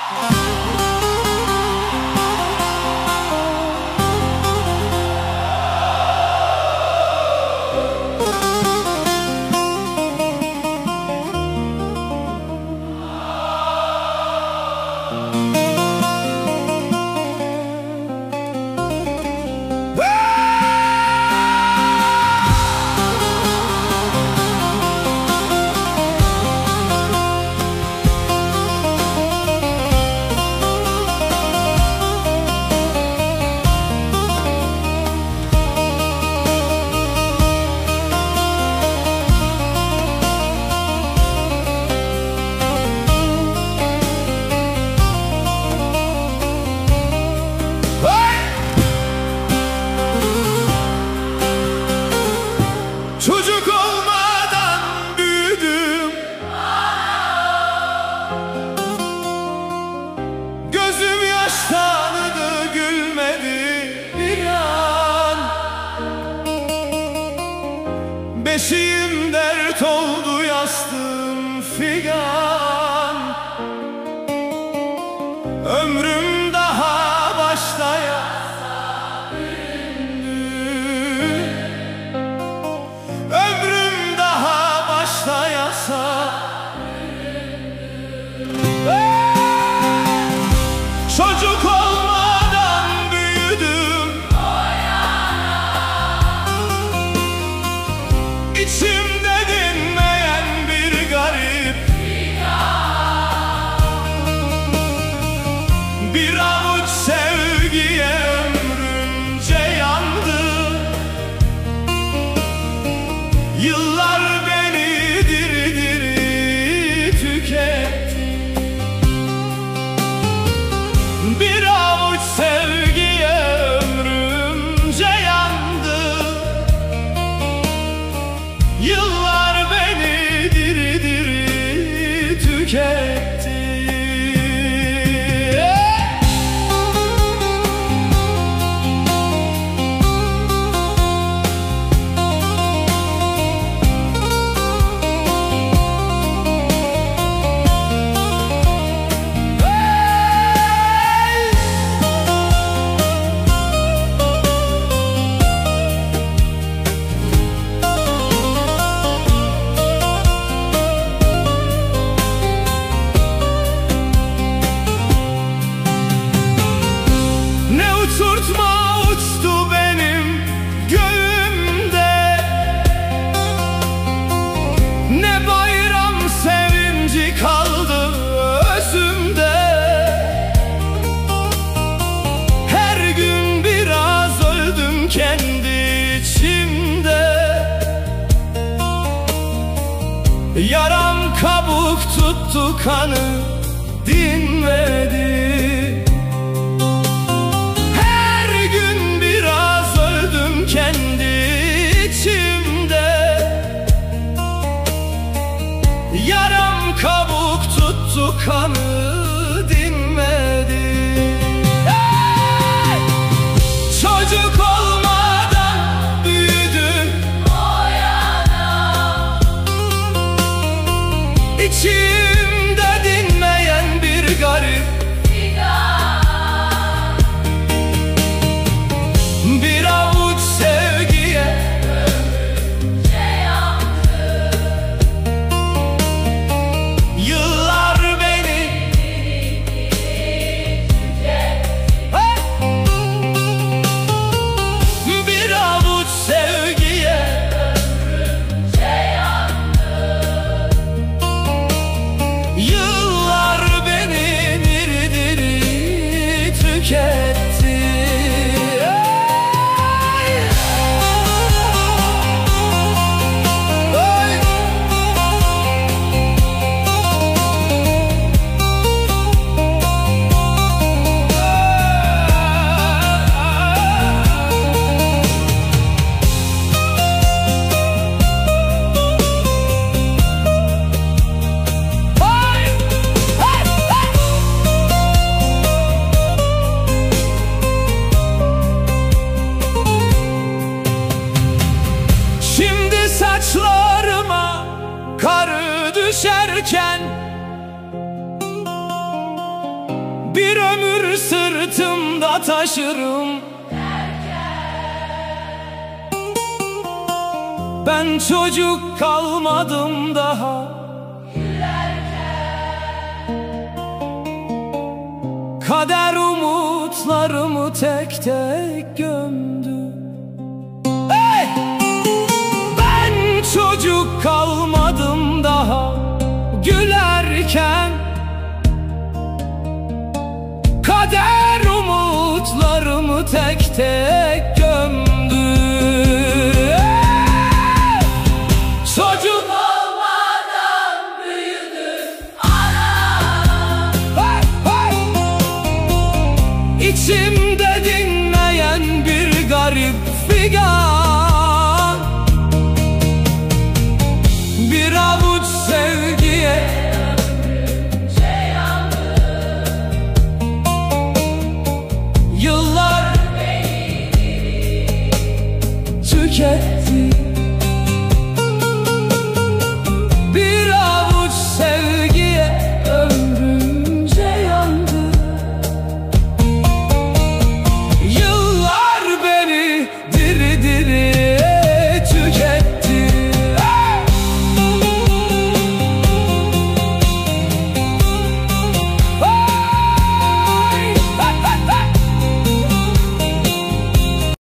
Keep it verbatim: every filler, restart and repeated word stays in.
Çocuk olmadan büyüdüm, gözüm yaş tanıdı, gülmedi bir an. Beşiğim dert oldu, yastığım figan. Ömrüm daha başlaya çocuk olmadan büyüdüm, İçimde dinmeyen bir garip bir avuç sevgiye ömrümce yandı. Yıllar beni diri diri tüketti. Bir avuç sevgiye ömrümce yandı. Yıllar beni diri diri tüketti. Uçurtma uçtu benim göğümde, ne bayram sevinci kaldı özümde. Her gün biraz öldüm kendi içimde. Yaram kabuk tuttu, kanı dinmedi. Kendi içimde yaram kabuk tuttu, kanı dinmedi. Hey! Çocuk olmadan büyüdüm, o yana İçimde dinmeyen bir garip bir avuç sevgiye ömrümce yandı. Yıllar beni bir ömür sırtımda taşırım. Ben çocuk kalmadım daha. Kader umutlarımı tek tek gömdü. Hey! Ben çocuk kalmadım daha gülerken. Kader umutlarımı tek tek gömdü. Çocuk olmadan büyüdü ana. Hey, hey! İçimde dinmeyen bir garip figan.